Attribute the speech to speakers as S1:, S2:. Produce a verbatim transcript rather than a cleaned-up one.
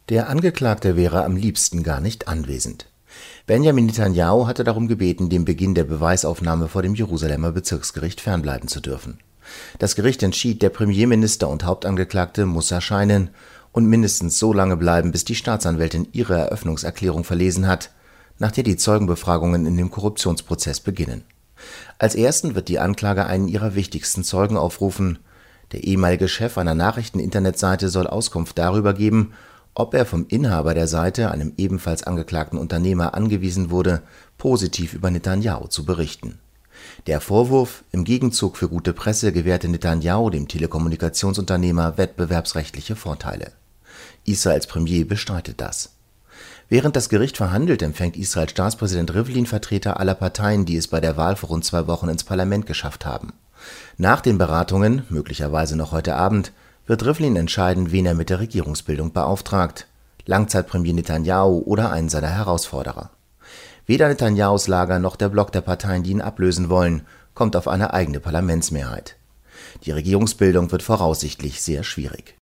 S1: Der Angeklagte wäre am liebsten gar nicht anwesend. Benjamin Netanjahu hatte darum gebeten, dem Beginn der Beweisaufnahme vor dem Jerusalemer Bezirksgericht fernbleiben zu dürfen. Das Gericht entschied, der Premierminister und Hauptangeklagte muss erscheinen und mindestens so lange bleiben, bis die Staatsanwältin ihre Eröffnungserklärung verlesen hat, nach der die Zeugenbefragungen in dem Korruptionsprozess beginnen. Als ersten wird die Anklage einen ihrer wichtigsten Zeugen aufrufen. Der ehemalige Chef einer Nachrichten-Internetseite soll Auskunft darüber geben, ob er vom Inhaber der Seite, einem ebenfalls angeklagten Unternehmer, angewiesen wurde, positiv über Netanjahu zu berichten. Der Vorwurf, im Gegenzug für gute Presse gewährte Netanjahu dem Telekommunikationsunternehmer wettbewerbsrechtliche Vorteile. Israels Premier bestreitet das. Während das Gericht verhandelt, empfängt Israels Staatspräsident Rivlin Vertreter aller Parteien, die es bei der Wahl vor rund zwei Wochen ins Parlament geschafft haben. Nach den Beratungen, möglicherweise noch heute Abend, wird Rivlin entscheiden, wen er mit der Regierungsbildung beauftragt: Langzeitpremier Netanjahu oder einen seiner Herausforderer. Weder Netanyahus Lager noch der Block der Parteien, die ihn ablösen wollen, kommt auf eine eigene Parlamentsmehrheit. Die Regierungsbildung wird voraussichtlich sehr schwierig.